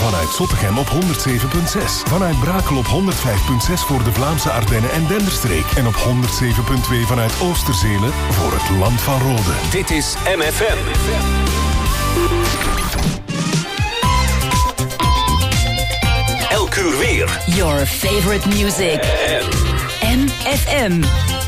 Vanuit Zottegem op 107.6. Vanuit Brakel op 105.6 voor de Vlaamse Ardennen en Denderstreek. En op 107.2 vanuit Oosterzele voor het Land van Rode. Dit is MFM. Elk uur weer. Your favorite music. MFM.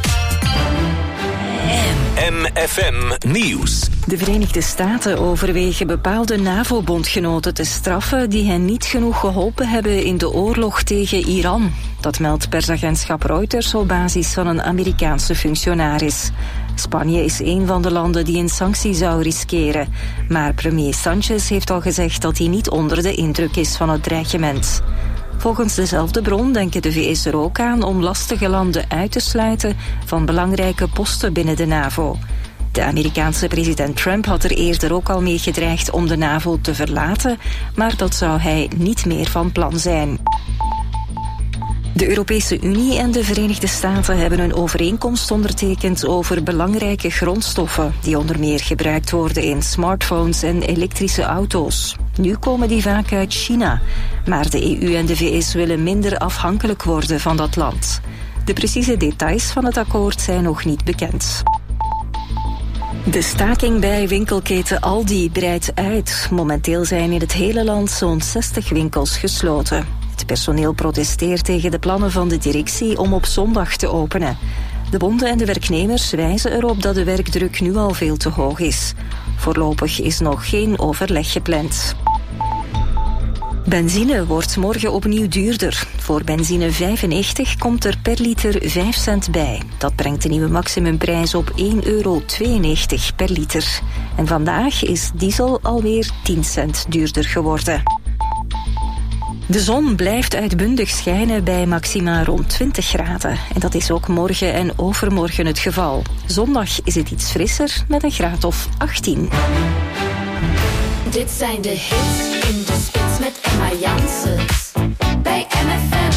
MFM Nieuws. De Verenigde Staten overwegen bepaalde NAVO-bondgenoten te straffen die hen niet genoeg geholpen hebben in de oorlog tegen Iran. Dat meldt persagentschap Reuters op basis van een Amerikaanse functionaris. Spanje is een van de landen die een sanctie zou riskeren. Maar premier Sanchez heeft al gezegd dat hij niet onder de indruk is van het dreigement. Volgens dezelfde bron denken de VS er ook aan om lastige landen uit te sluiten van belangrijke posten binnen de NAVO. De Amerikaanse president Trump had er eerder ook al mee gedreigd om de NAVO te verlaten, maar dat zou hij niet meer van plan zijn. De Europese Unie en de Verenigde Staten hebben een overeenkomst ondertekend over belangrijke grondstoffen die onder meer gebruikt worden in smartphones en elektrische auto's. Nu komen die vaak uit China, maar de EU en de VS willen minder afhankelijk worden van dat land. De precieze details van het akkoord zijn nog niet bekend. De staking bij winkelketen Aldi breidt uit. Momenteel zijn in het hele land zo'n 60 winkels gesloten. Het personeel protesteert tegen de plannen van de directie om op zondag te openen. De bonden en de werknemers wijzen erop dat de werkdruk nu al veel te hoog is. Voorlopig is nog geen overleg gepland. Benzine wordt morgen opnieuw duurder. Voor benzine 95 komt er per liter 5 cent bij. Dat brengt de nieuwe maximumprijs op €1,92 per liter. En vandaag is diesel alweer 10 cent duurder geworden. De zon blijft uitbundig schijnen bij maxima rond 20 graden. En dat is ook morgen en overmorgen het geval. Zondag is het iets frisser met een graad of 18. Dit zijn de hits in de spits met Emma Janssens bij MFM.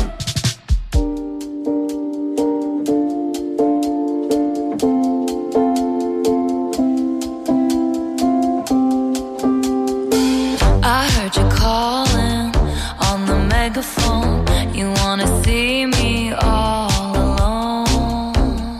I heard you calling on the megaphone. You wanna see me all alone.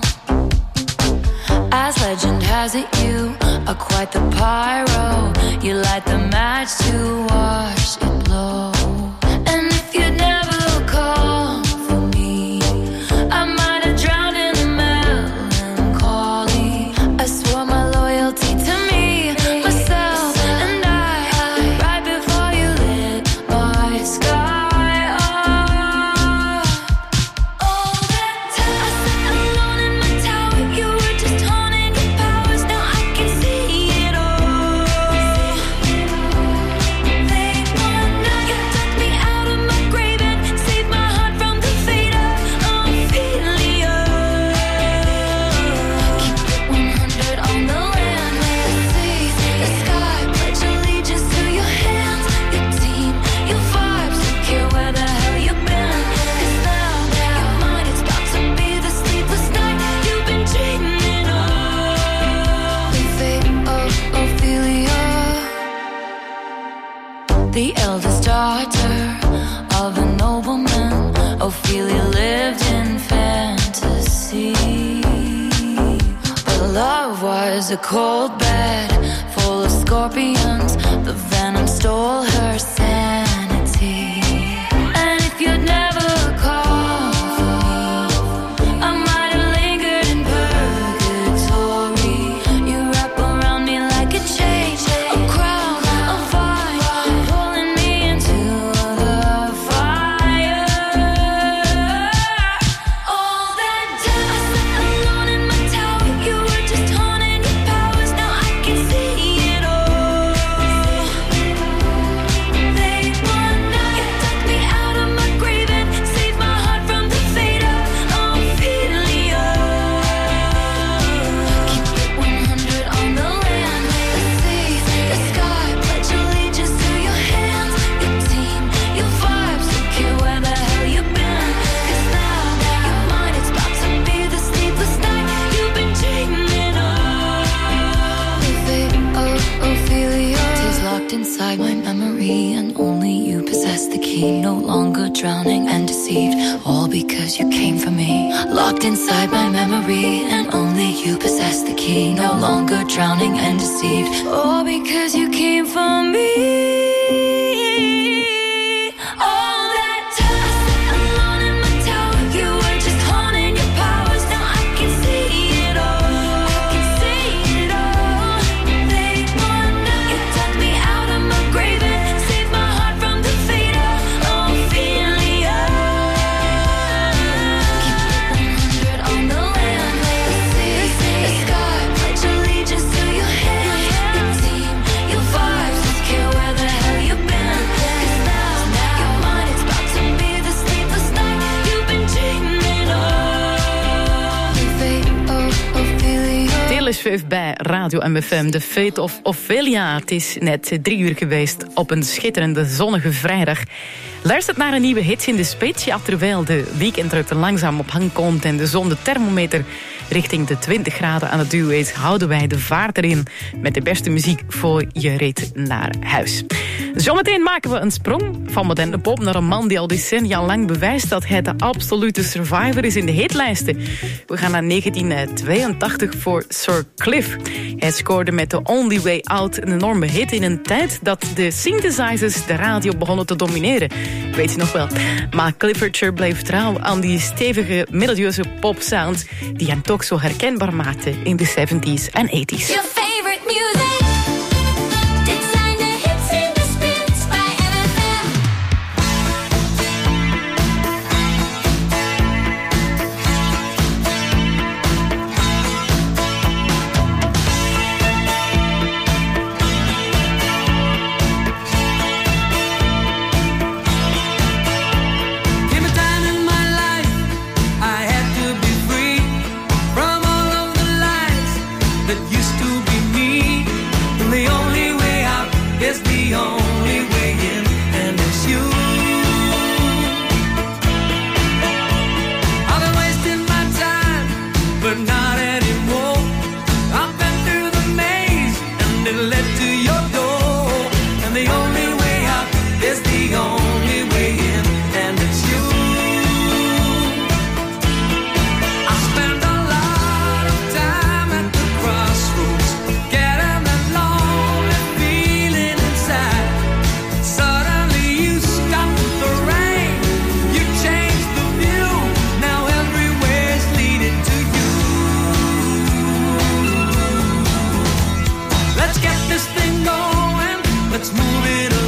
As legend has it, you are quite the pyro. You light the match to watch it blow. And if you'd never call for me, I might have drowned in the melancholy. I swore my loyalty to me, myself and I. Right before you lit my sky up. All that time I sat alone in my tower. You were just honing your powers. Now I can see it all. The eldest daughter of a nobleman, Ophelia lived in fantasy. But love was a cold bed full of scorpions. The venom stole her sanity. And if you'd never called for me, I might have lingered in purgatory. You wrap around me like a chain, a crown, a vine, pulling me into the fire. All that time I sat alone in my tower. You were just honing your powers. Now I can see it all. Late one night, you took me out of my grave and saved my heart from the fate of Ophelia. Keep it 100 on the land, the sea, the sky. Pledge allegiance to your hands, your team, your vibes. Don't care where the hell you've been, 'cause now you're mine. It's about to be the sleepless night you've been dreaming of. The fate of Ophelia is locked inside my memory, and only you possess key. No longer drowning and deceived, all because you came for me. Locked inside my memory, and only you possess the key. No longer drowning and deceived, all because you came for me. Bij Radio MFM, The Fate of Ophelia. Het is net 3 uur geweest op een schitterende zonnige vrijdag. Luistert naar een nieuwe hits in de spits. Ja, terwijl de weekendruk er langzaam op hang komt en de zon de thermometer richting de 20 graden aan het duwen is, houden wij de vaart erin met de beste muziek voor je rit naar huis. Zometeen maken we een sprong van moderne pop naar een man die al decennia lang bewijst dat hij de absolute survivor is in de hitlijsten. We gaan naar 1982 voor Sir Cliff. Hij scoorde met The Only Way Out een enorme hit in een tijd dat de synthesizers de radio begonnen te domineren. Weet je nog wel. Maar Clifford bleef trouw aan die stevige, melodieuze popsound die hem toch zo herkenbaar maakte in de 70s en 80s. Your favorite music. Dit zijn de hits in de spits bij MFM. Came a time in my life I had to be free from all of the lies that used to be me. And the only way out is the only way in, and it's you. I've been wasting my time, but not anymore. I've been through the maze, and it led to your door. And the only way out is the only way in, and it's you. I spend a lot of time at the crossroads, getting that lonely feeling inside. Suddenly you stopped the rain, you changed the view. Now everywhere's leading to you. Let's get this thing going, let's move it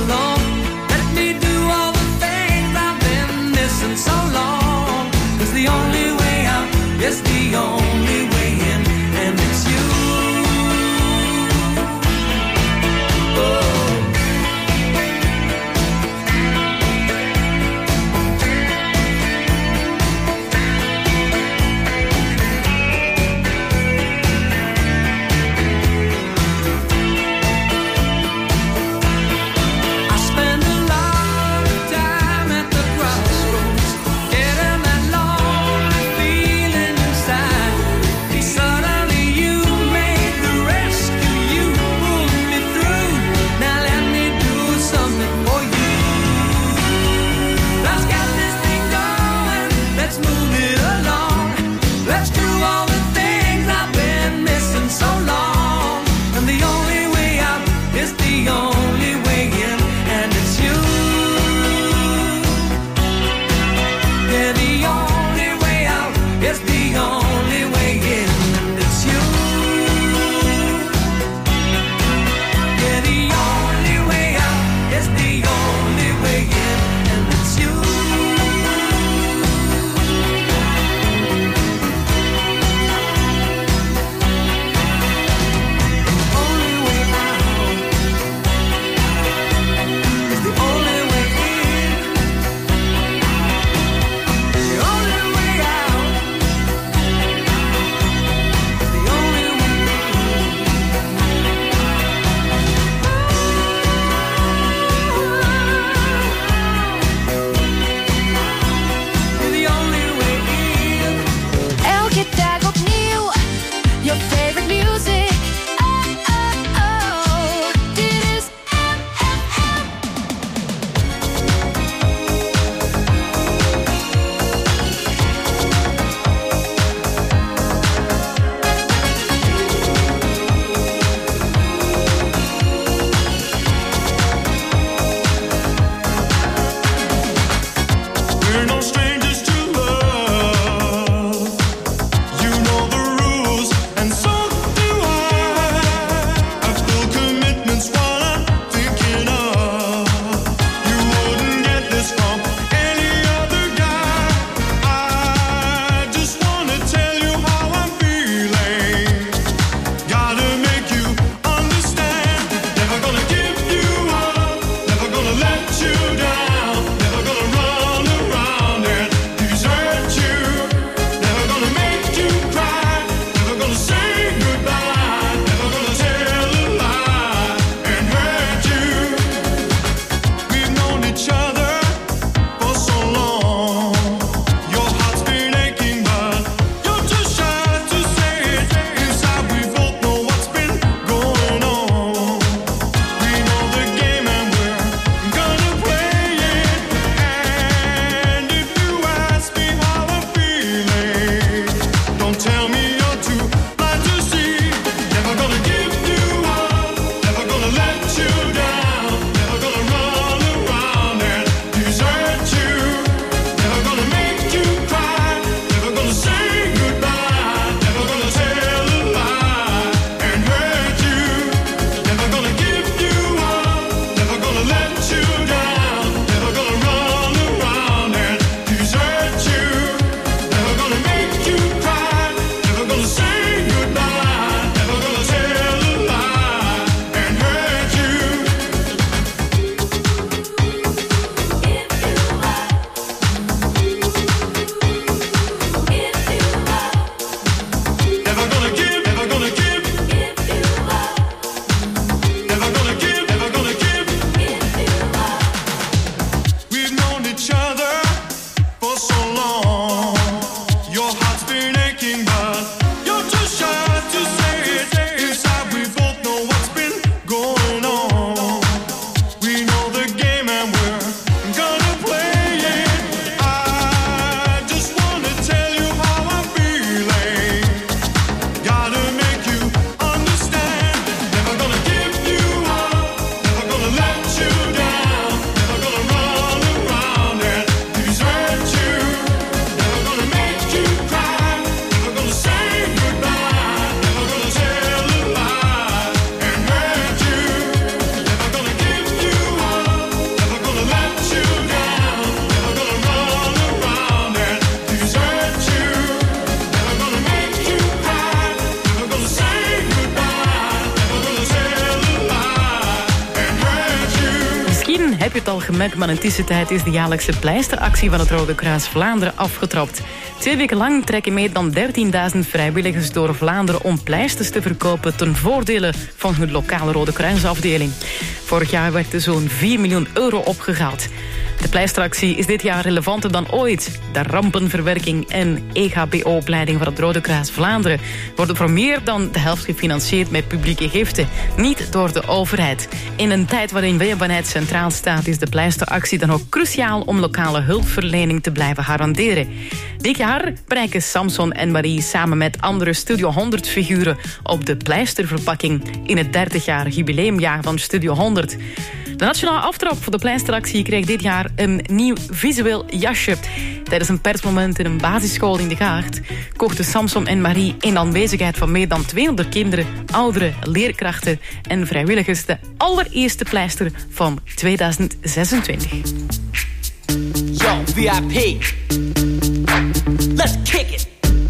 heb je het al gemerkt, maar in tussentijd is de jaarlijkse pleisteractie van het Rode Kruis Vlaanderen afgetrapt. 2 weken lang trekken meer dan 13.000 vrijwilligers door Vlaanderen om pleisters te verkopen ten voordele van hun lokale Rode Kruisafdeling. Vorig jaar werd er zo'n 4 miljoen euro opgehaald. De pleisteractie is dit jaar relevanter dan ooit. De rampenverwerking en EHBO-opleiding van het Rode Kruis Vlaanderen worden voor meer dan de helft gefinancierd met publieke giften, niet door de overheid. In een tijd waarin weerbaarheid centraal staat, is de pleisteractie dan ook cruciaal om lokale hulpverlening te blijven garanderen. Dit jaar bereiken Samson en Marie samen met andere Studio 100-figuren op de pleisterverpakking in het 30-jarig jubileumjaar van Studio 100. De nationale aftrap voor de pleisteractie kreeg dit jaar een nieuw visueel jasje. Tijdens een persmoment in een basisschool in De Gaart kochten Samson en Marie in aanwezigheid van meer dan 200 kinderen, ouderen, leerkrachten en vrijwilligers de allereerste pleister van 2026. Yo, VIP. Let's kick it.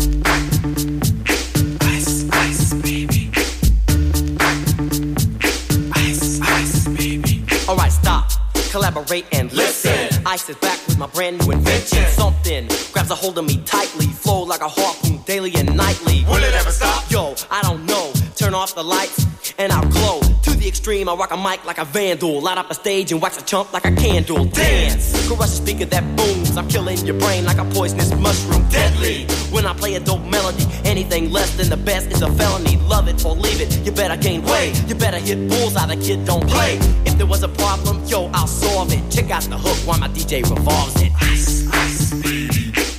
Ice, ice, baby. Ice, ice, baby. Alright, stop. Collaborate and listen. Ice is back with my brand new invention. Something grabs a hold of me tightly. Flow like a harpoon daily and nightly. Will it ever stop? Yo, I don't know. Turn off the lights and I'll glow. To the extreme, I rock a mic like a vandal. Light up a stage and wax a chump like a candle. Dance, crush a speaker that booms. I'm killing your brain like a poisonous mushroom. Deadly, when I play a dope melody. Anything less than the best is a felony. Love it or leave it, you better gain weight. You better hit bullseye, the kid don't play. If there was a problem, yo, I'll solve it. Check out the hook while my DJ revolves it. Ice, ice, baby.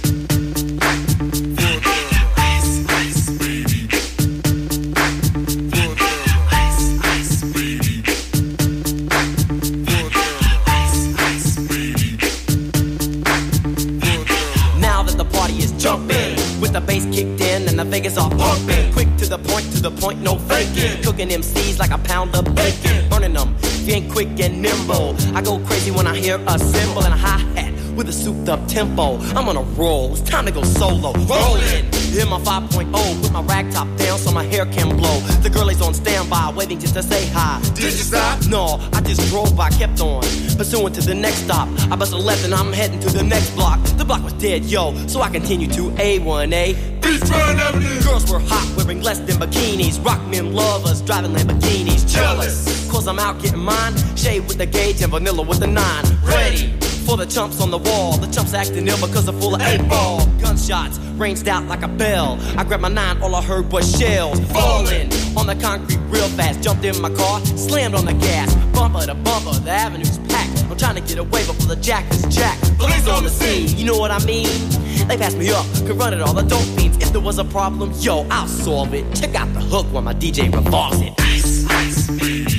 The bass kicked in and the Vegas all pumping. Quick to the point, no faking. Cooking MCs like a pound of bacon. Burning them, if you ain't quick and nimble. I go crazy when I hear a cymbal and a hi-hat with a souped up tempo. I'm on a roll, it's time to go solo. Rollin', hit my 5.0, put my rag top down so my hair can blow. The girl is on standby, waiting just to say hi. Did you stop? No, I just drove by, kept on pursuing to the next stop. I bust a left and I'm heading to the next block. The block was dead, yo, so I continued to A1A. Beachfront Avenue. Girls were hot, wearing less than bikinis. Rock men lovers, driving Lamborghinis. Jealous, cause I'm out getting mine. Shade with the gauge and vanilla with the 9. Ready for the chumps on the wall. The chumps acting ill because they're full of 8-ball. Gunshots ranged out like a bell. I grabbed my 9, all I heard was shells falling on the concrete real fast. Jumped in my car, slammed on the gas. Bumper to bumper, the avenue's packed. I'm trying to get away before the jack is jacked. Police on the scene, you know what I mean? They passed me up, could run it all, the dope fiends. If there was a problem, yo, I'll solve it. Check out the hook while my DJ revolves it. Ice, ice, baby.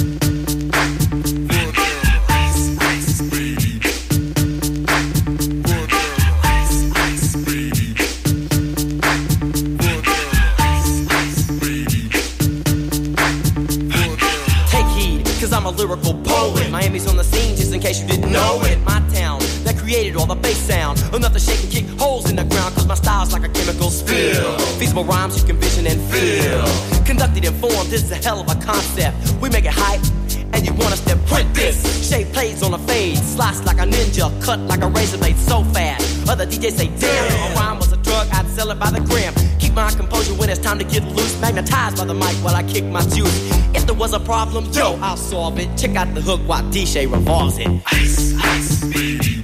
I'm a lyrical poet. Miami's on the scene, just in case you didn't know it. My town that created all the bass sound. Enough to shake and kick holes in the ground, cause my style's like a chemical spill. Feasible rhymes you can vision and feel. Conducted and formed, this is a hell of a concept. We make it hype, and you want us to print this. Shape plays on a fade, slice like a ninja, cut like a razor blade so fast. Other DJs say, damn, if a rhyme was a drug, I'd sell it by the gram. Keep my composure when it's time to get loose. Magnetized by the mic while I kick my juice. If there was a problem, yo, I'll solve it. Check out the hook while DJ revolves it. Ice, ice, baby.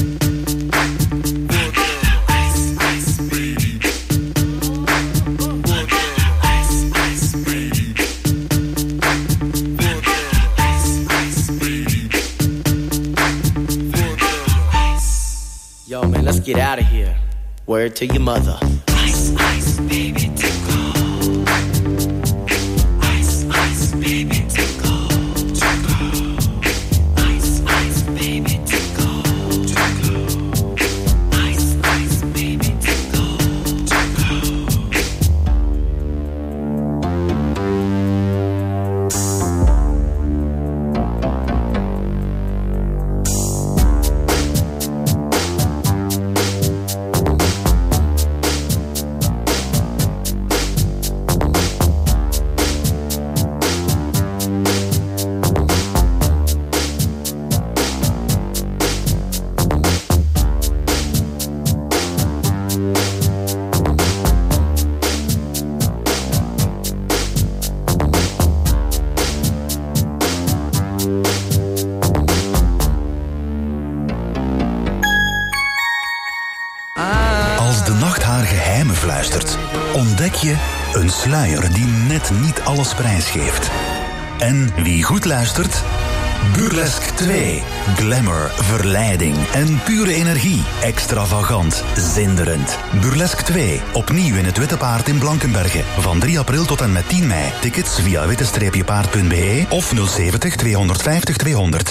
Ice, ice, baby. Ice, ice, baby. Ice, ice, baby. Yo, man, let's get out of here. Word to your mother. Ice, ice, baby, to go. Ice, ice, baby, to go. To go. Ice, ice, baby, to go. To go. Ice, ice, baby, to go. To fluistert, ontdek je een sluier die net niet alles prijsgeeft. En wie goed luistert? Burlesque 2. Glamour, verleiding en pure energie. Extravagant, zinderend. Burlesque 2. Opnieuw in het Witte Paard in Blankenberge. Van 3 april tot en met 10 mei. Tickets via witte-paard.be of 070 250 200.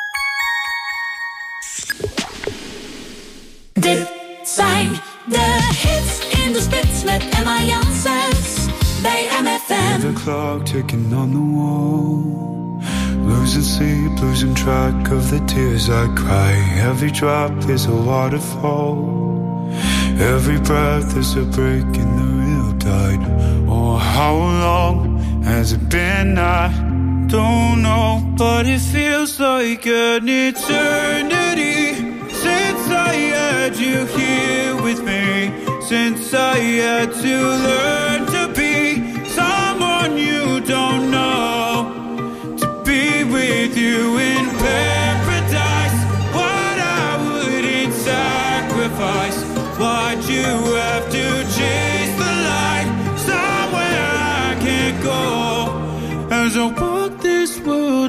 Dit zijn de hits in de spits met Emma Janssens bij MFM. The clock ticking on the wall. Losing sleep, losing track of the tears I cry. Every drop is a waterfall. Every breath is a break in the real tide. Oh, how long has it been? I don't know, but it feels like an eternity since I had you here with me. Since I had to learn to be someone you don't know. With you in paradise, what I wouldn't sacrifice. Why'd you have to chase the light somewhere I can't go? As I walk this world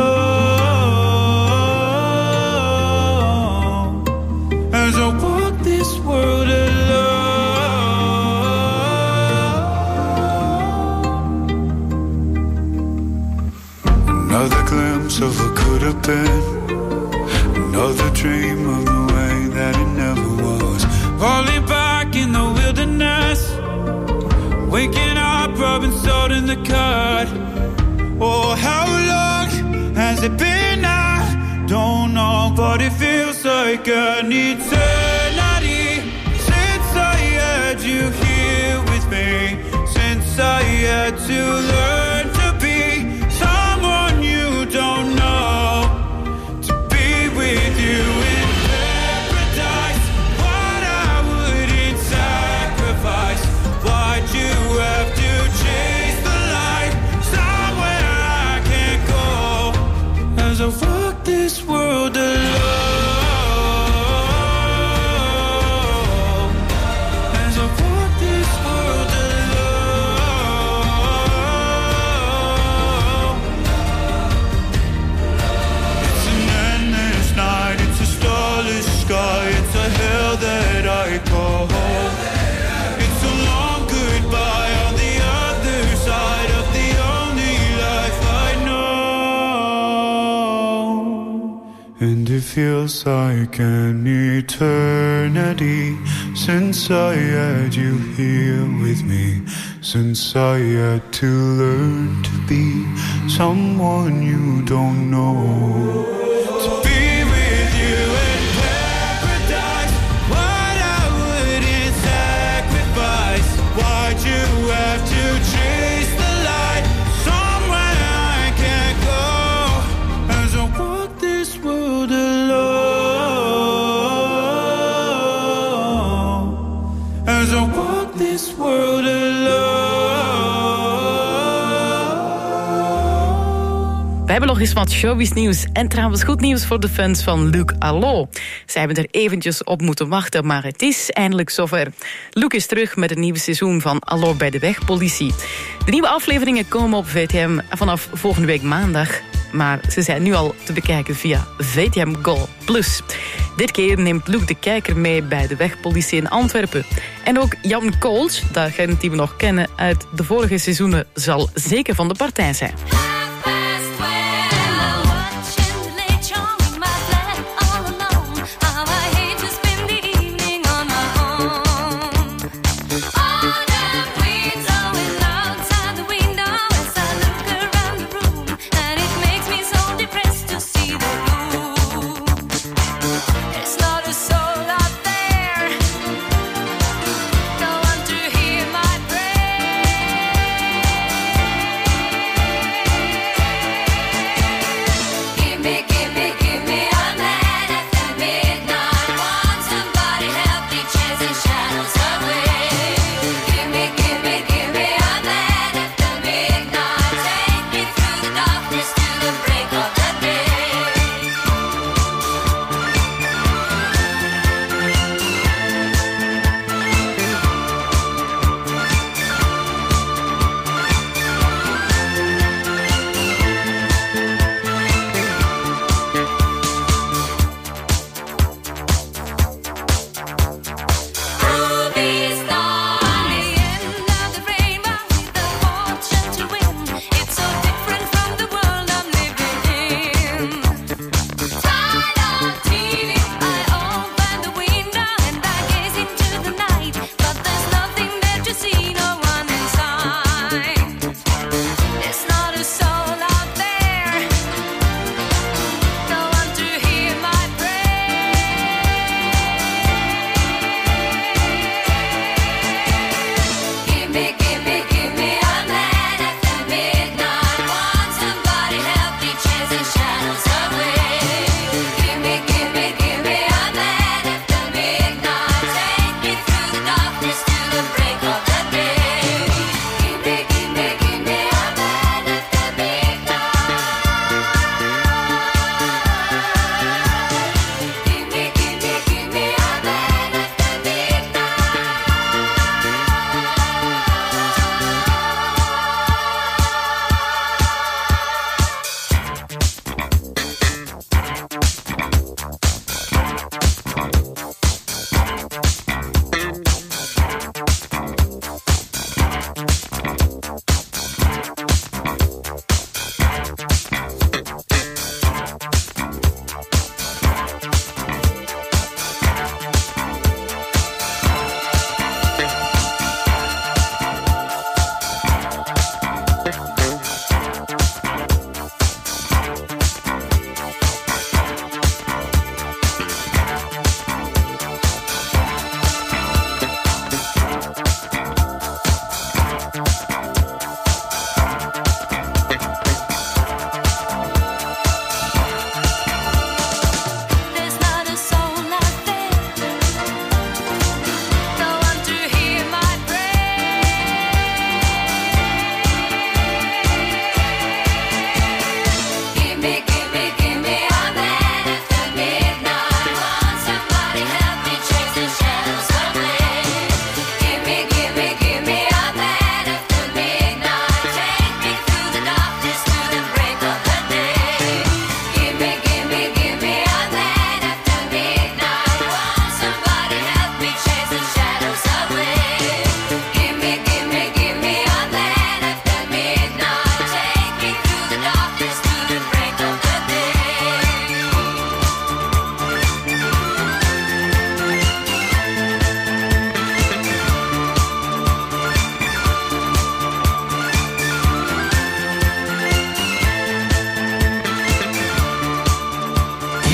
alone. As I walk this world alone. Another glimpse of what could have been. Another dream of the way that it never was. Falling back in the wilderness. Waking up, rubbing salt in the cut. Oh, how long has it been? I don't know, but it feels like an eternity since I had you here with me. Since I had to learn to be someone you don't know, to be with you in paradise. What I wouldn't sacrifice. Why'd you have to chase the light somewhere I can't go? As I walk this world alone. As I walk this world alone. It's an endless night, it's a starless sky, it's a hell that I call home. It's a long goodbye on the other side of the only life I know. And it feels like an eternity since I had you here with me. Since I had to learn to be someone you don't know. To be with you in paradise. What I wouldn't sacrifice. Why'd you have to chase the light somewhere I can't go? As I walk this world alone. As I walk this world alone. We hebben nog eens wat showbiz-nieuws. En trouwens goed nieuws voor de fans van Luc Allo. Zij hebben er eventjes op moeten wachten, maar het is eindelijk zover. Luc is terug met een nieuw seizoen van Allo bij de Wegpolitie. De nieuwe afleveringen komen op VTM vanaf volgende week maandag. Maar ze zijn nu al te bekijken via VTM Go+. Dit keer neemt Luc de kijker mee bij de Wegpolitie in Antwerpen. En ook Jan Koolsch, de agent die we nog kennen uit de vorige seizoenen, zal zeker van de partij zijn.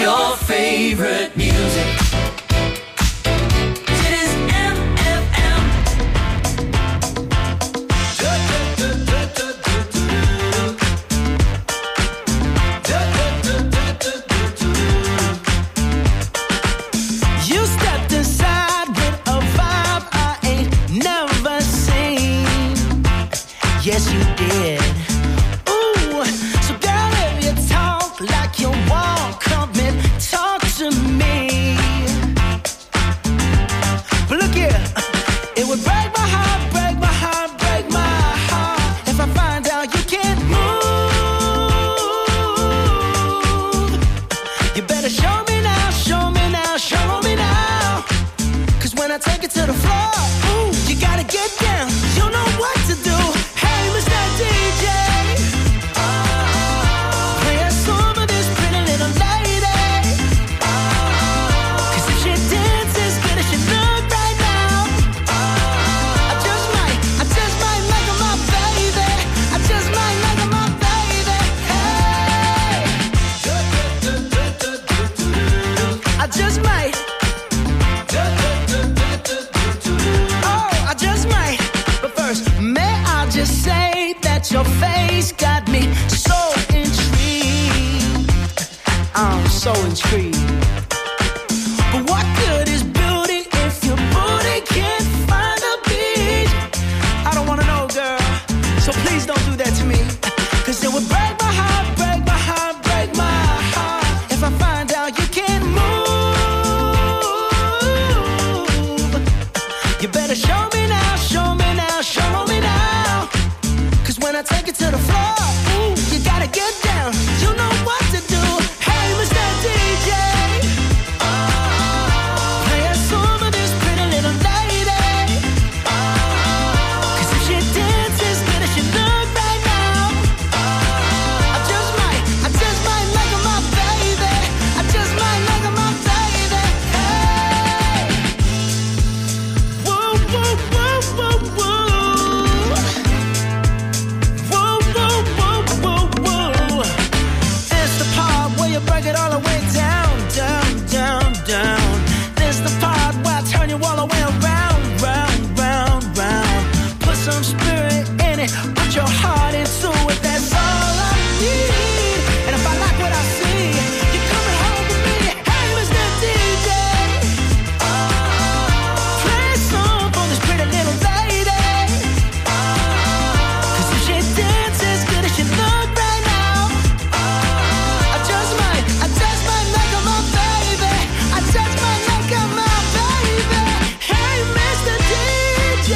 your favorite music. Dit is MFM. You stepped inside with a vibe I ain't never seen. Yes, you did. Ooh, so girl, if you talk like you walk, come and talk to me. But look here, it would break my heart, break my heart, break my heart if I find out you can't move. You better show me now, show me now, show me now. 'Cause when I take it to the floor, ooh, you gotta get down. You know what to do. Hey, Mr. DJ, play a song for this pretty little lady. 'Cause if she dances good as she look right now, I just might make her my baby. I just might make her my baby. Hey, I just might. Oh, I just might. But first, may I just say that your face got me so intrigued. I'm so intrigued. But what good is beauty if your booty can't find a beat? I don't wanna know, girl. So please don't do that to me. 'Cause it would break my heart, break my heart, break my heart if I find out you can't move. You better show me now, show me now, show me now. 'Cause when I take it to the floor, ooh, you gotta get down. You know what to do. Hey, Mr. DJ, play a song for this pretty little lady. 'Cause if she dances good as she look right now, I just might make her my baby. I just might make her my baby. Hey, woo, woo, woo, woo, woo. Woo, woo, woo, woo, woo. It's the part where you break it all the way down, down, down, down. This the part where I turn you all the way around, round, round, round. Put some spirit in it, put your heart into it. That's all I need. And if I like what I see, you're coming home with me. Hey, Mr. DJ, play a song for this pretty little lady. 'Cause if she dances good as she look right now, I just might make her my baby. I just might make her my baby. Hey, Mr. DJ,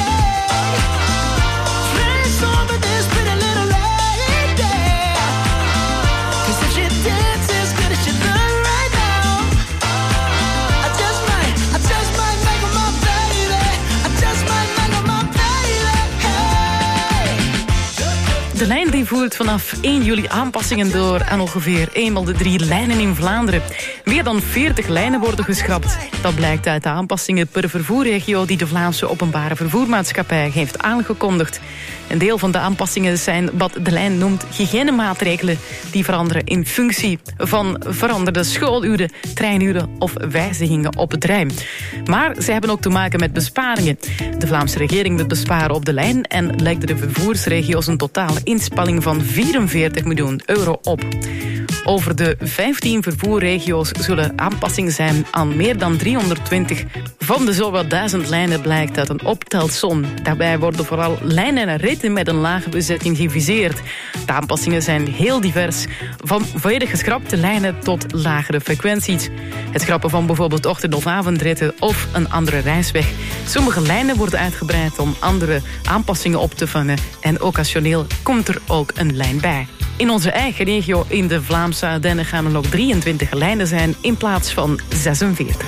play a song for this pretty little lady. 'Cause if she dances good as she look right now, I just might make her my baby. I just might make her my baby. Hey. De lijn die voert vanaf 1 juli aanpassingen door aan ongeveer eenmaal de 3 lijnen in Vlaanderen. Meer dan 40 lijnen worden geschrapt. Dat blijkt uit de aanpassingen per vervoerregio die de Vlaamse Openbare Vervoermaatschappij heeft aangekondigd. Een deel van de aanpassingen zijn wat de lijn noemt hygiënemaatregelen die veranderen in functie van veranderde schooluren, treinuren of wijzigingen op het trein. Maar ze hebben ook te maken met besparingen. De Vlaamse regering wil besparen op de lijn en legde de vervoersregio's een totale inspanning van 44 miljoen euro op. Over de 15 vervoerregio's zullen aanpassingen zijn aan meer dan 320 van de zowel 1000 lijnen, blijkt uit een optelsom. Daarbij worden vooral lijnen en ritten met een lage bezetting geviseerd. De aanpassingen zijn heel divers, van volledig geschrapte lijnen tot lagere frequenties. Het schrappen van bijvoorbeeld ochtend- of avondritten of een andere reisweg. Sommige lijnen worden uitgebreid om andere aanpassingen op te vangen en occasioneel komt er ook een lijn bij. In onze eigen regio in de Vlaamse Ardennen gaan er nog 23 lijnen zijn in plaats van 46.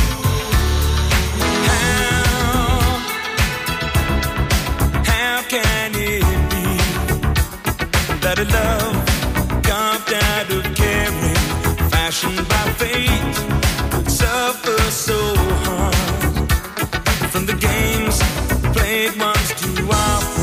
How can it be that a love carved out of caring, fashioned by fate, would suffer so hard from the games played once too often?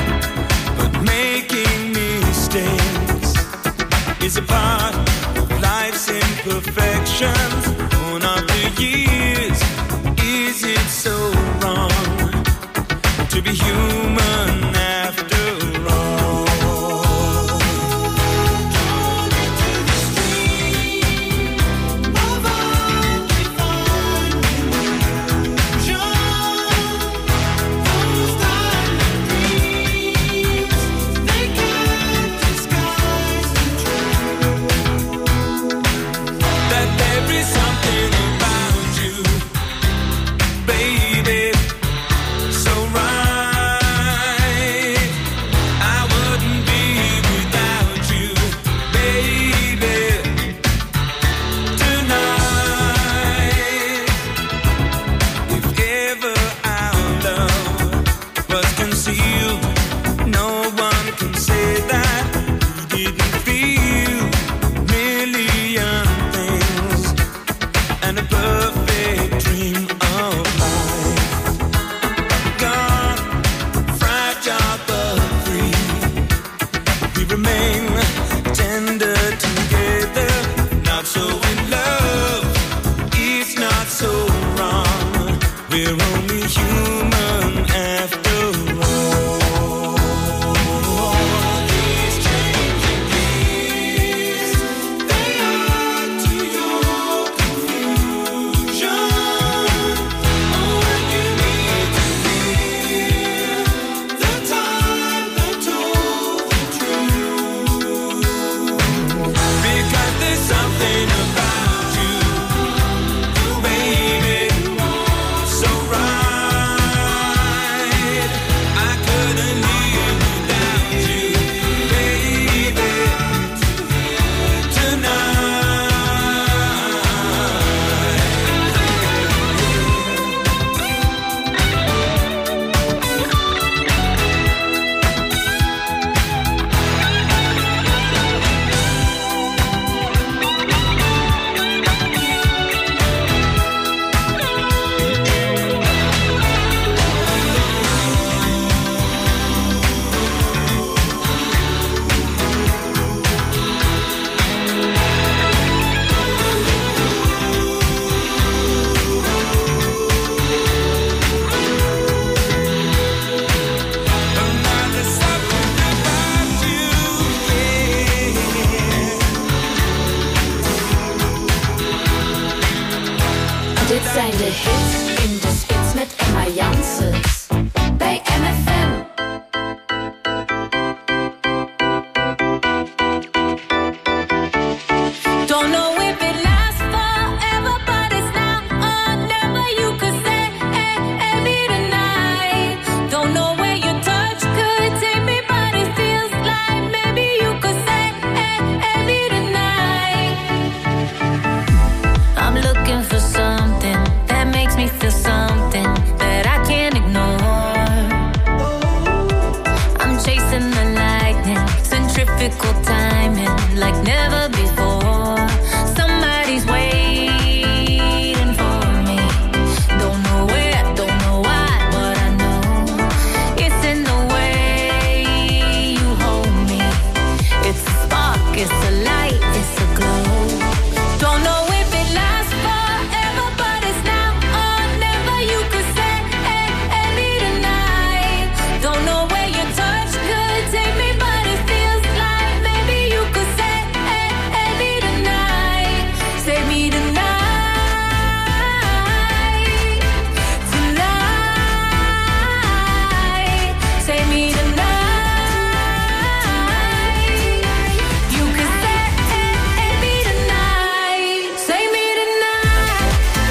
But making mistakes is a part of life. life's imperfections, born of the years. Is it so wrong to be human after all? Drawn into the stream of undefined illusion, those diamond dreams, they can't disguise the truth that there is something about you, baby, so right. I wouldn't be without you, baby, tonight. If ever our love was concealed, no one can say that we didn't feel million things and a perfect dream of life. Gone, fragile but free. We remain tender together, not so in love. It's not so wrong. We're only human after all. These changing years, they add to your confusion. Oh, when you need to hear the time that told the truth, because there's something about you, baby, so right. I couldn't live without you, baby, there's something about you, Dit zijn de hits in de spits met Emma Janssens bij MFM. Don't know if it lasts forever, but it's now or never. You could say, me tonight. Don't know where your touch could take me, but it feels like maybe you could say, me tonight. I'm looking for something that makes me feel something that I can't ignore. I'm chasing the lightning, centrifugal timing like never before. Somebody's waiting for me. Don't know where, don't know why, but I know it's in the way you hold me. It's a spark, it's a light, it's a glow. Don't know if it lasts forever, but it's now or never. You could say, me tonight. Don't know where your touch could take me, but it feels like maybe you could say, me tonight. Say me tonight. Tonight. Say me tonight. You could say, me tonight. Say me tonight.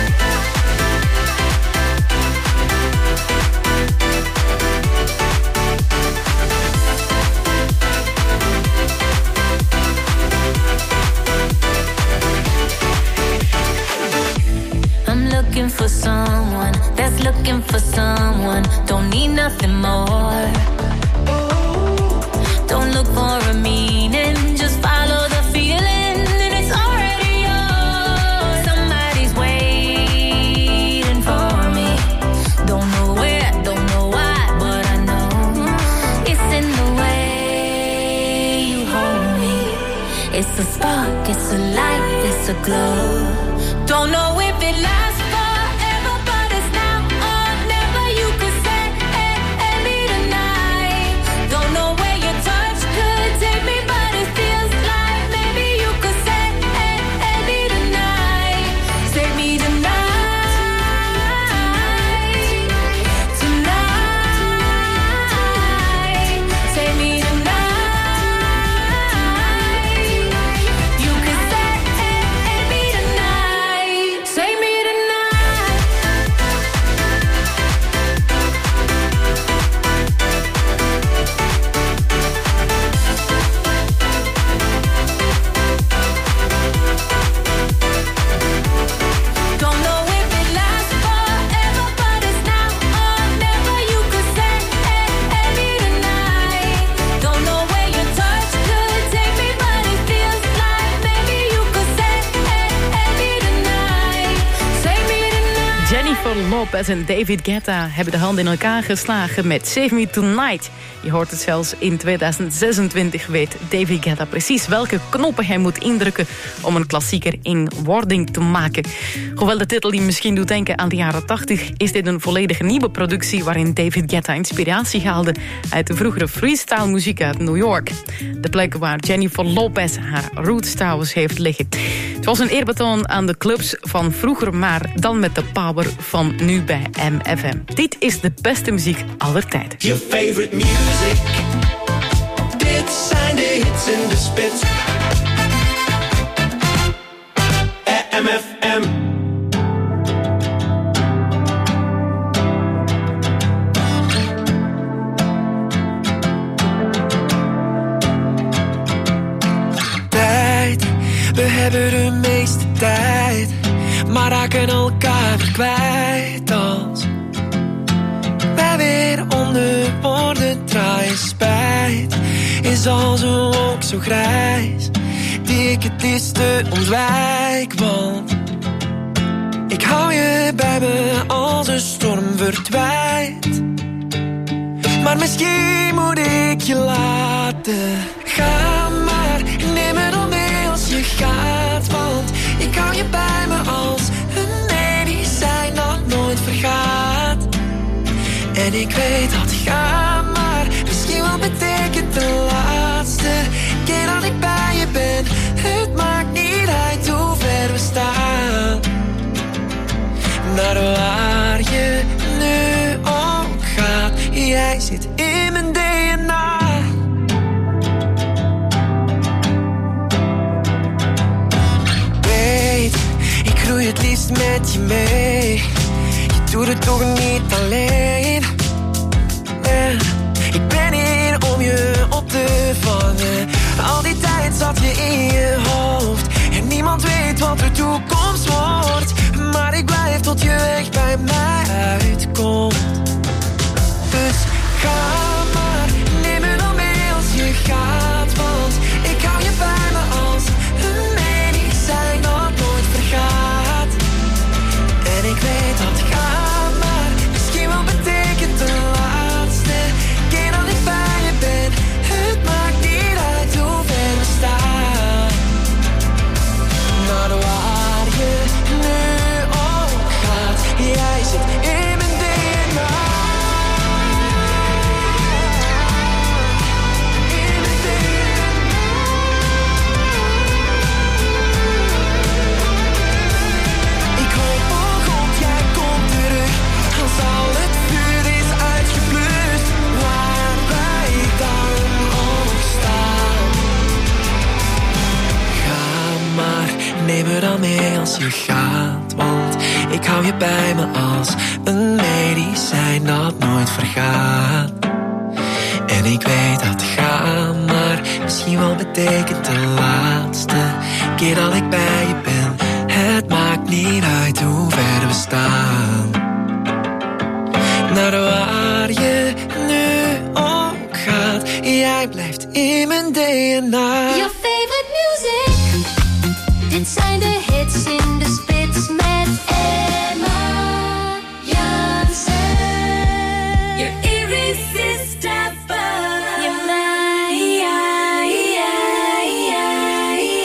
I'm looking for someone that's looking for someone. Don't need nothing more. Don't look for a meaning, just follow the feeling, and it's already yours. Somebody's waiting for me. Don't know where, don't know why, but I know it's in the way you hold me. It's a spark, it's a light, it's a glow. Don't know if it lasts forever, but it's now or never. You could say me tonight. Don't know where your touch could take me, but it feels like maybe you could say me tonight. Say me tonight. Tonight. Say me tonight. You could say me tonight. Say me tonight. Don't know if it lasts forever, but it's now or never. You could say me tonight. Don't know where your touch could take me, but it feels like maybe you could say me tonight. Say me tonight. Jennifer Lopez en David Guetta hebben de hand in elkaar geslagen met Save Me Tonight. Je hoort het zelfs in 2026 weet David Guetta precies welke knoppen hij moet indrukken om een klassieker in wording te maken. Hoewel de titel die misschien doet denken aan de jaren 80, is dit een volledig nieuwe productie waarin David Guetta inspiratie haalde uit de vroegere freestyle muziek uit New York. De plek waar Jennifer Lopez haar roots trouwens heeft liggen. Het was een eerbetoon aan de clubs van vroeger, maar dan met de power van nu bij MFM. Dit is de beste muziek aller tijden. Your favorite music. Dit zijn de hits in de spits. MFM. Tijd, we hebben de meeste tijd, maar raken elkaar weer kwijt als wij weer onder woorden draaien. Spijt is als een wolk zo grijs die ik het liefste ontwijk, want ik hou je bij me als een storm verdwijnt. Maar misschien moet ik je laten gaan, maar neem me dan mee als je gaat, want ik hou je bij me als een medicijn dat nooit vergaat. En ik weet dat gaan, maar misschien wel betekent de laatste keer dat ik bij je ben. Het maakt niet uit hoe ver we staan, naar waar je nu ook gaat. Jij zit in mijn DNA. Weet, ik groei het liefst met je mee. Je doet het toch niet alleen. Ik ben hier om je op te vangen. Al die tijd zat je in je hoofd en niemand weet wat de toekomst wordt. Maar ik blijf tot je weg bij mij uitkomt. Dus ga maar, neem me dan mee als je gaat, want ik hou je bij me als een medicijn dat nooit vergaat. En ik weet dat ga maar misschien wel betekent de laatste keer dat ik bij je ben. Het maakt niet uit hoe ver we staan, naar waar je nu ook gaat. Jij zit in mijn DNA. In mijn DNA. Ik hoop oh God, jij komt terug als al het vuur is uitgeblust, waar wij dan ook staan. Ga maar, neem me dan mee als je gaat, want ik hou je bij me als een medicijn dat nooit vergaat. En ik weet dat gaan maar misschien wel betekent de laatste keer dat ik bij je ben. Het maakt niet uit hoe ver we staan, naar waar je nu ook gaat. Jij blijft in mijn DNA. Your favorite music. Dit zijn de hits in de spits met Emma Jansen. You're irresistible. You're my,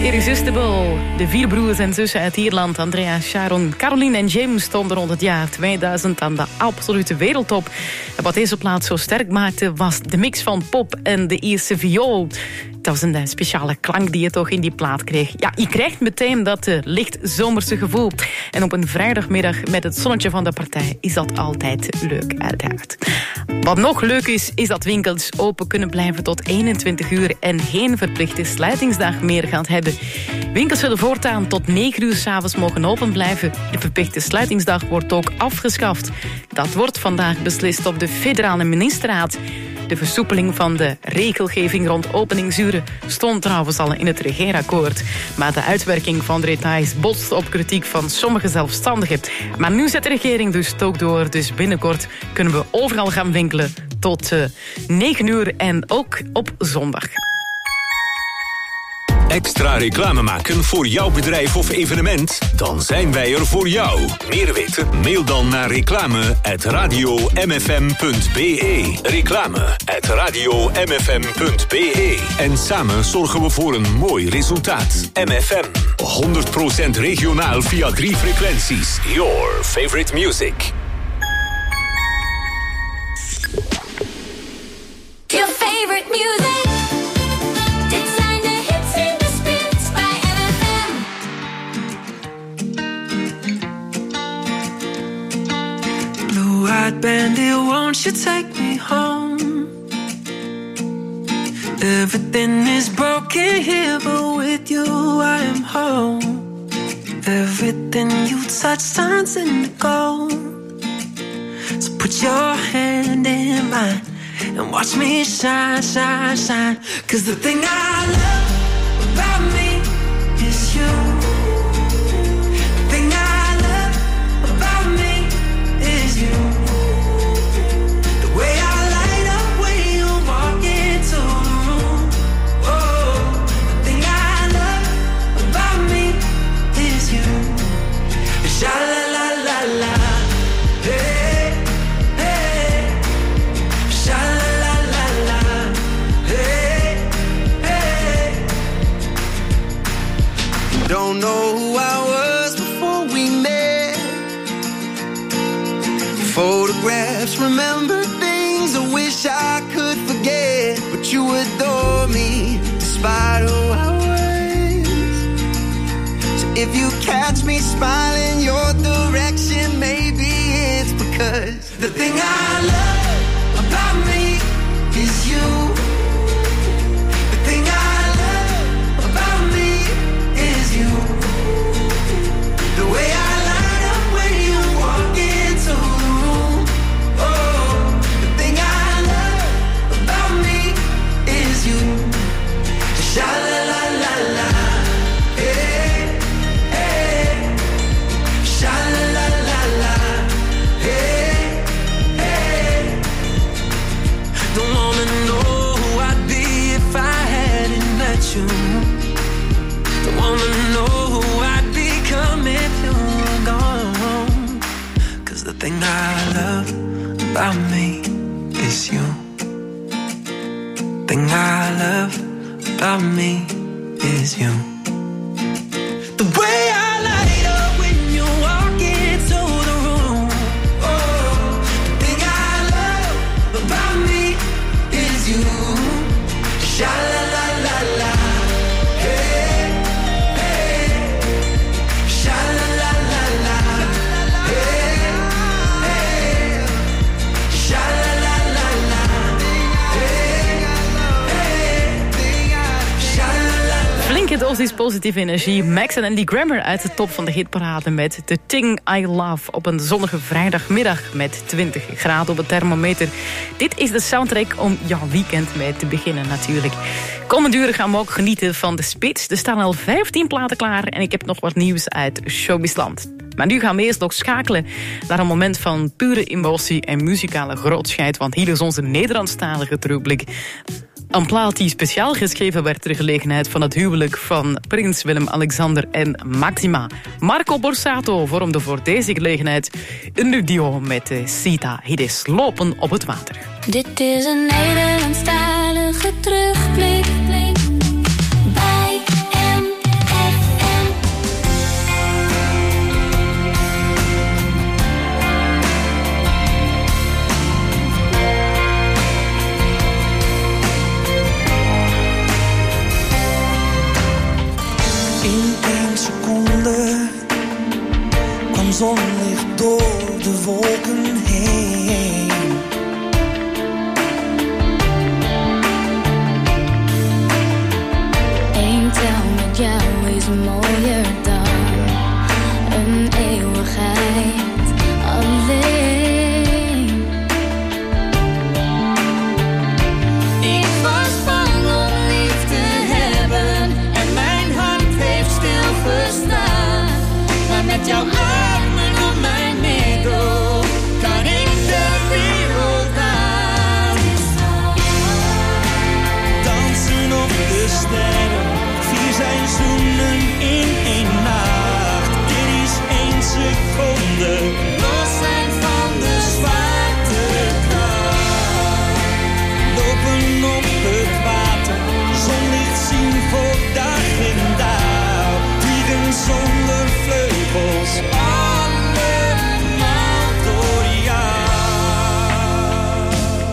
Irresistible. De 4 broers en zussen uit Ierland, Andrea, Sharon, Caroline en James, stonden rond het jaar 2000 aan de absolute wereldtop. En wat deze plaat zo sterk maakte, was de mix van pop en de Ierse viool. Dat was een speciale klank die je toch in die plaat kreeg. Ja, je krijgt meteen dat licht zomerse gevoel. En op een vrijdagmiddag met het zonnetje van de partij is dat altijd leuk, uiteraard. Wat nog leuk is dat winkels open kunnen blijven tot 21 uur... en geen verplichte sluitingsdag meer gaan hebben. Winkels zullen voortaan tot 9 uur 's avonds mogen open blijven. De verplichte sluitingsdag wordt ook afgeschaft. Dat wordt vandaag beslist op de federale ministerraad. De versoepeling van de regelgeving rond openingsuren stond trouwens al in het regeerakkoord. Maar de uitwerking van de details botst op kritiek van sommige zelfstandigen. Maar nu zet de regering dus ook door. Dus binnenkort kunnen we overal gaan winkelen tot 9 uur en ook op zondag. Extra reclame maken voor jouw bedrijf of evenement? Dan zijn wij er voor jou. Meer weten? Mail dan naar reclame@radiomfm.be. Reclame@radiomfm.be. En samen zorgen we voor een mooi resultaat. MFM. 100% regionaal via 3 frequenties. Your favorite music. Your favorite music. Blue-eyed bandit, won't you take me home? Everything is broken here, but with you I am home. Everything you touch turns into gold. So put your hand in mine and watch me shine, shine, shine. 'Cause the thing I love about me is you. The thing I love about me is you. The way I light up when you walk into the room. Oh, the thing I love about me is you. Sha la la la la, hey, hey. Sha la la la la, hey, hey. Don't know who I was before we met. Photographs, remember things I wish I could forget. But you adore me despite who I was. So if you catch me smiling your direction, maybe it's because The thing I love about me is you. The thing I love about me is you. The way I light up when you walk into the room. Oh, the thing I love about me is you. Sha la la la la, hey, hey. Sha la la la la, hey, hey. don't wanna know who I'd be if I hadn't met you. Don't wanna know who I'd become if you were gone. 'Cause the thing I love about me is you. Thing I love about me is you. The way I light up when you walk into the room. Oh, the thing I love about me is you. Sha la la la la, hey, hey. Sha la la la la, hey, hey. Sha la la la la, hey, hey. Sha la la la. Flinke dosis positieve energie. Max en Andy Grammer uit de top van de hitparade met The Thing I Love op een zonnige vrijdagmiddag met 20 graden op het thermometer. Dit is de soundtrack om jouw weekend mee te beginnen natuurlijk. Komende uren gaan we ook genieten van de spits. Er staan al 15 platen klaar en ik heb nog wat nieuws uit Showbizland. Maar nu gaan we eerst nog schakelen naar een moment van pure emotie en muzikale grootschheid. Want hier is onze Nederlandstalige terugblik. Een plaat die speciaal geschreven werd ter gelegenheid van het huwelijk van prins Willem-Alexander en Maxima. Marco Borsato vormde voor deze gelegenheid een duo met Sita. Hier is Lopen op het water. Dit is een Nederlandstalige terugblik bij ligt door de wolken heen. Eén tel met jou is mooier dan een eeuwigheid alleen. Ik was bang om lief te hebben en mijn hart heeft stilgestaan. Maar met jouw armen om mijn middel kan ik de wereld aan. Dansen op de sterren, 4 seizoenen in 1 nacht. Dit is 1 seconde, Los zijn van de zwaartekracht. lopen op het water, zonlicht zien voor dag en dauw. Vliegen zonder vleugels, allemaal door jou.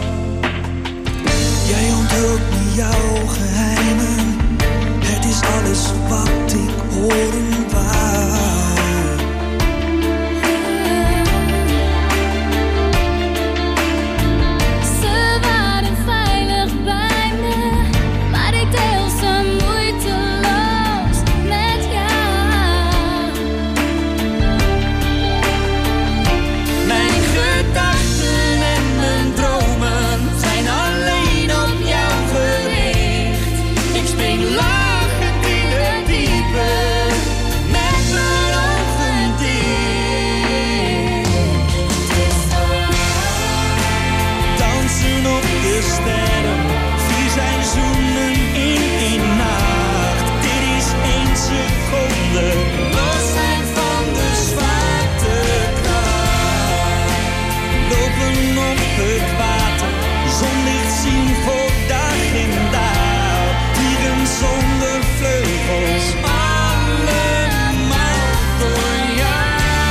Jij onthult me jouw geheimen, het is alles wat ik horen wou. Ze waren veilig bij me, maar ik deel ze moeiteloos met jou. Mijn gedachten en mijn dromen zijn alleen op jou gericht. Ik spring lachend in het diepe, met mijn ogen dicht. Dansen op de sterren, 4 seizoenen in 1 nacht. Dit is 1 seconde, los zijn van de zwaartekracht. Lopen op het water, zonlicht zien voor dag en dauw. Vliegen zonder vleugels, allemaal door jou.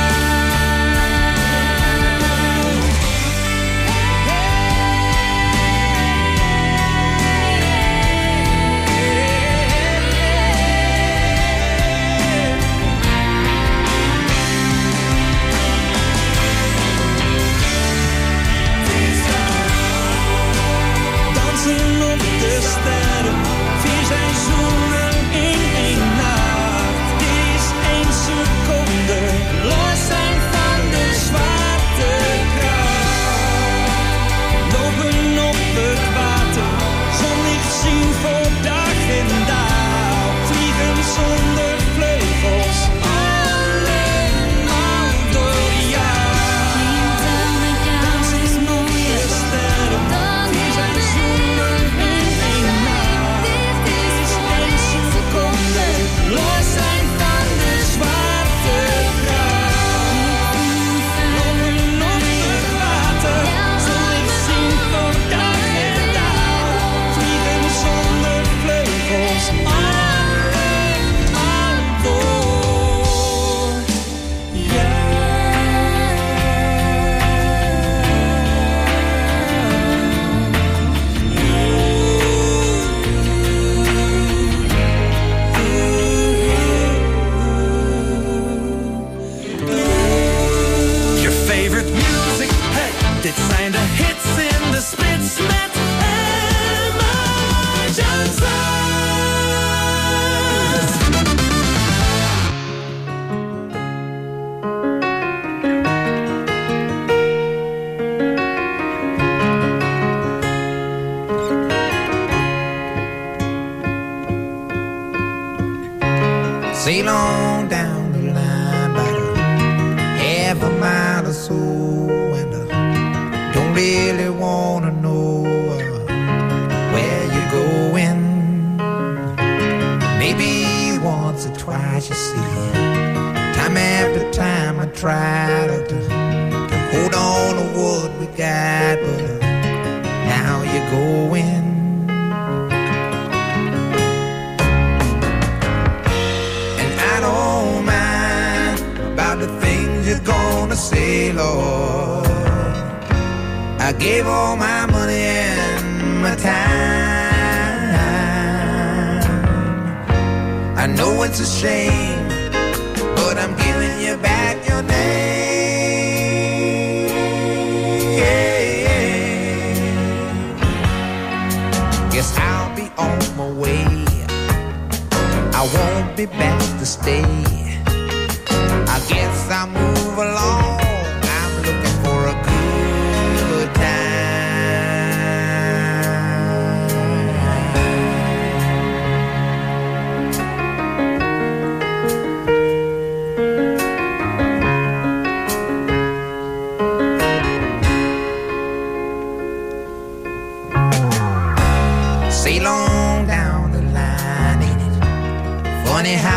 Dansen op de sterren, 4 seizoenen in 1 nacht. Dit is 1 seconde, los zijn van de zwaartekracht. Lopen op het water, zonlicht zien voor dag en dauw. Vliegen zonder vleugels, allemaal door jou. Eén tel met jou is mooier Sterren, dan 4 seizoenen in 1 nacht. dit is voor 1 seconde. Los zijn van de zwaartekracht. Lopen op het water, zonlicht zien voor dag en dauw. Vliegen zonder vleugels, allemaal door jou. Je favorite music, hey, dit zijn de hits in de spits met Emma Johnson. Sail on down the line about half a mile or so, and don't really wanna know where you're going. Maybe once or twice, you see, time after time I try to hold on to what we got, but now you're going. I don't mind about the things you're gonna say, Lord. I gave all my money and my time. I know it's a shame, but I'm giving you back your name.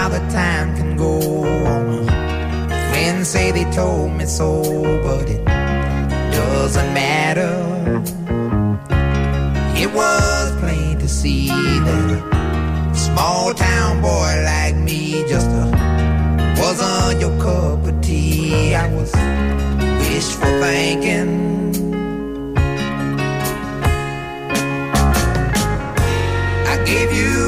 the time can go on. Friends say they told me so, but it doesn't matter. It was plain to see that a small town boy like me just wasn't your cup of tea. I was wishful thinking. I gave you